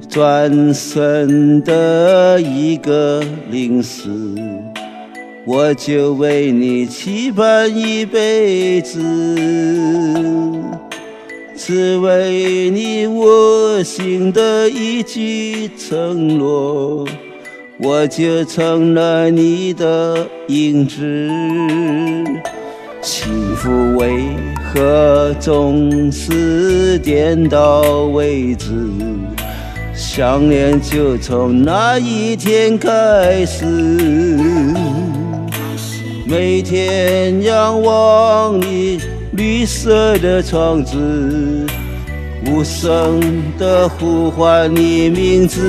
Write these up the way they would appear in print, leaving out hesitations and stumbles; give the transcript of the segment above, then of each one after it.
转身的一个零时，我就为你期盼一辈子，只为你我心的一句承诺，我就成了你的影子。幸福为何总是点到为止？想念就从那一天开始，每天仰望你绿色的窗子，无声地呼唤你名字。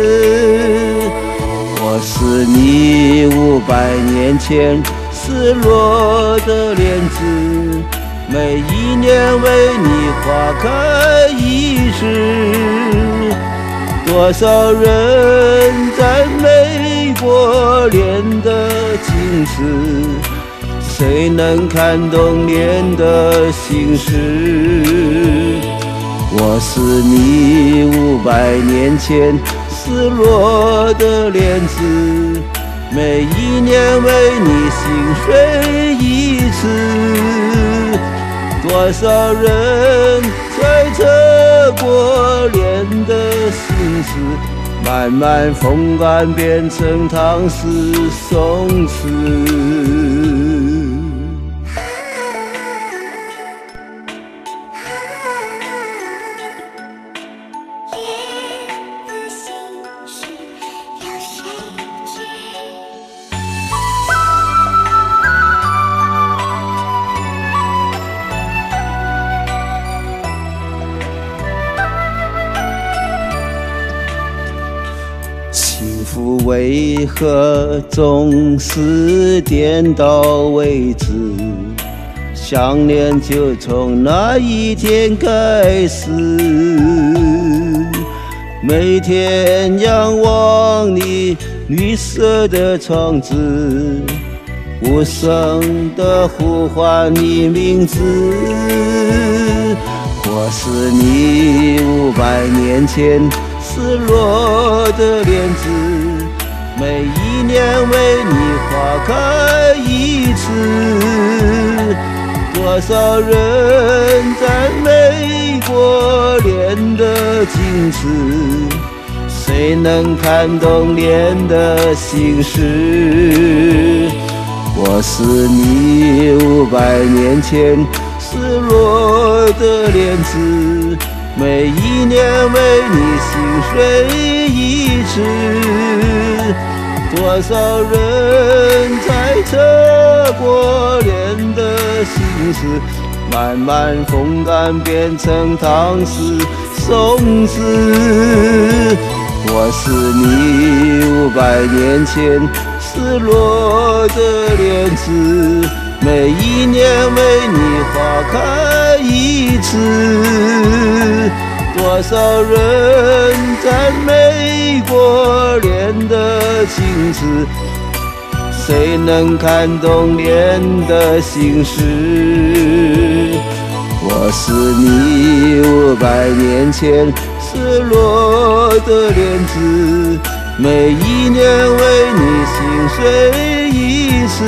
我是你500年前失落的莲子，每一年为你花开一次。多少人赞美过莲的景致，谁能看懂莲的心事？我是你500年前失落的莲子，每一年为你心碎一次。多少人猜测过莲的心思，慢慢风干变成唐诗宋词。幸福为何总是点到为止？想念就从那一天开始，每天仰望你绿色的窗子，无声地呼唤你名字。我是你500年前失落的莲子，每一年为你花开一次。多少人赞美过莲的景致，谁能看懂莲的心事？我是你500年前失落的莲子，每一年为你心碎一次。多少人猜测过莲的心思，慢慢风干变成唐诗宋词。我是你500年前失落的莲子，每一年为你花开一次。多少人赞美过莲的景致，谁能看懂莲的心事？我是你500年前失落的莲子，每一年为你心碎一次。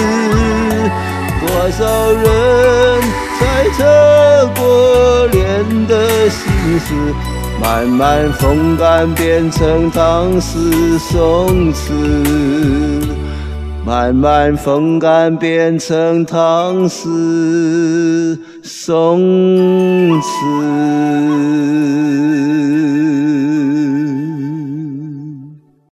多少人猜测过莲的心思，慢慢风干变成唐诗宋词，慢慢风干变成唐诗宋词。